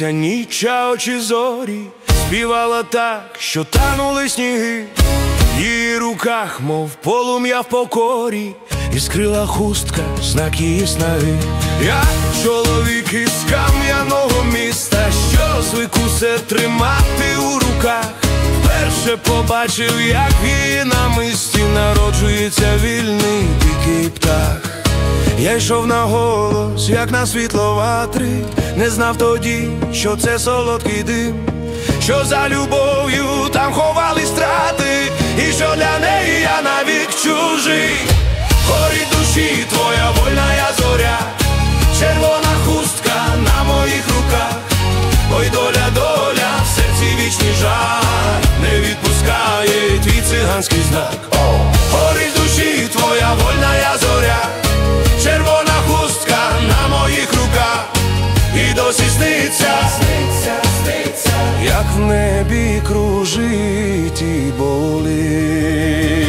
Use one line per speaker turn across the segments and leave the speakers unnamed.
Осінь ніч, а очі зорі, співала так, що танули сніги. В її руках, мов полум'я в покорі, іскрила хустка, знак її снаги. Я чоловік із кам'яного міста, що звик усе тримати у руках. Вперше побачив, як в її намисті народжується вільний дикий птах. Я йшов на голос, як на світло ватри, не знав тоді, що це солодкий дим, що за любов'ю там ховали страти, і що для неї я навік чужий. Горить душі твоя вольна я зоря, червона хустка на моїх руках. Ой, доля, доля, в серці вічний жар, не відпускає твій циганський знак. Горить душі твоя вольна я зоря, червона хустка на моїх руках. І досі сниться, як в небі кружить і болить.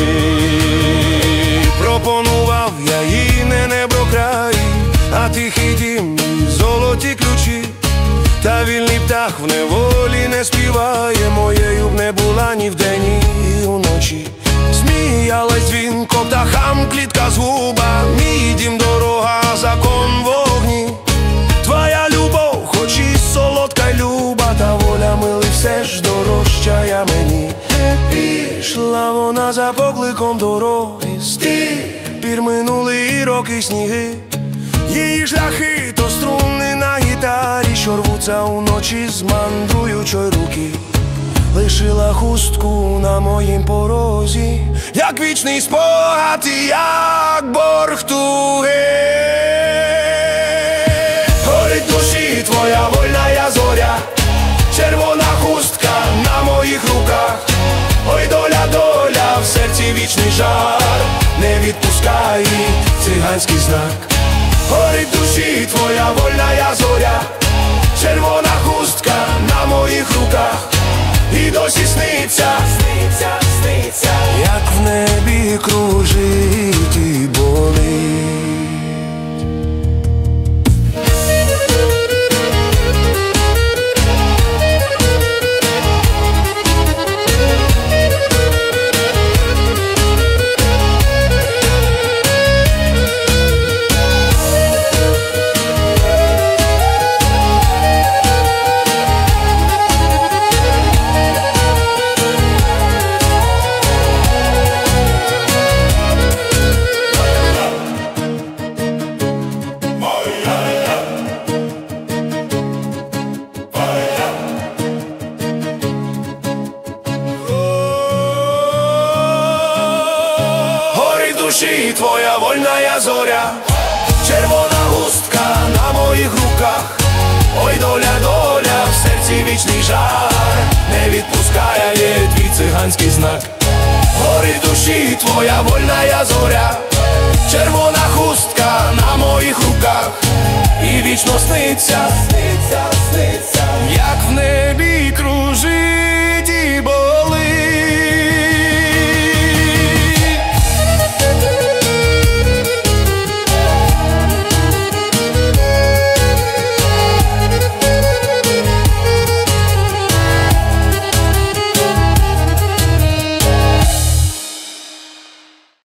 Пропонував я їй не небокраї, а тихий дім і золоті ключі. Та вільний птах в неволі не співає, моєю б не була ні вдень, ні уночі. Сміялась дзвінко птахам клітка згуба, мій дім дорога, закон вогні. Твоя любов, хоч і солодка й люба, та воля милий все ж дорожчає мені. Пішла вона за покликом дороги, з тих пір минули і роки сніги. Її шляхи то струни на гітарі, що рвуться уночі з мандруючої руки. Лишила хустку на моїм порозі, як вічний спогад і як борг туги. Горить душі твоя вольна я зоря, червона хустка на моїх руках. Ой, доля, доля, в серці вічний жар, не відпускає циганський знак. Горить душі твоя вольна я зоря, червона хустка на моїх руках. І досі сниться, як в небі кружить і болить. Душі твоя вольна я зоря, червона хустка на моїх руках. Ой, доля, доля, в серці вічний жар, не відпускає твій циганський знак. Горить душі твоя вольна я зоря, червона хустка на моїх руках. І вічно сниться,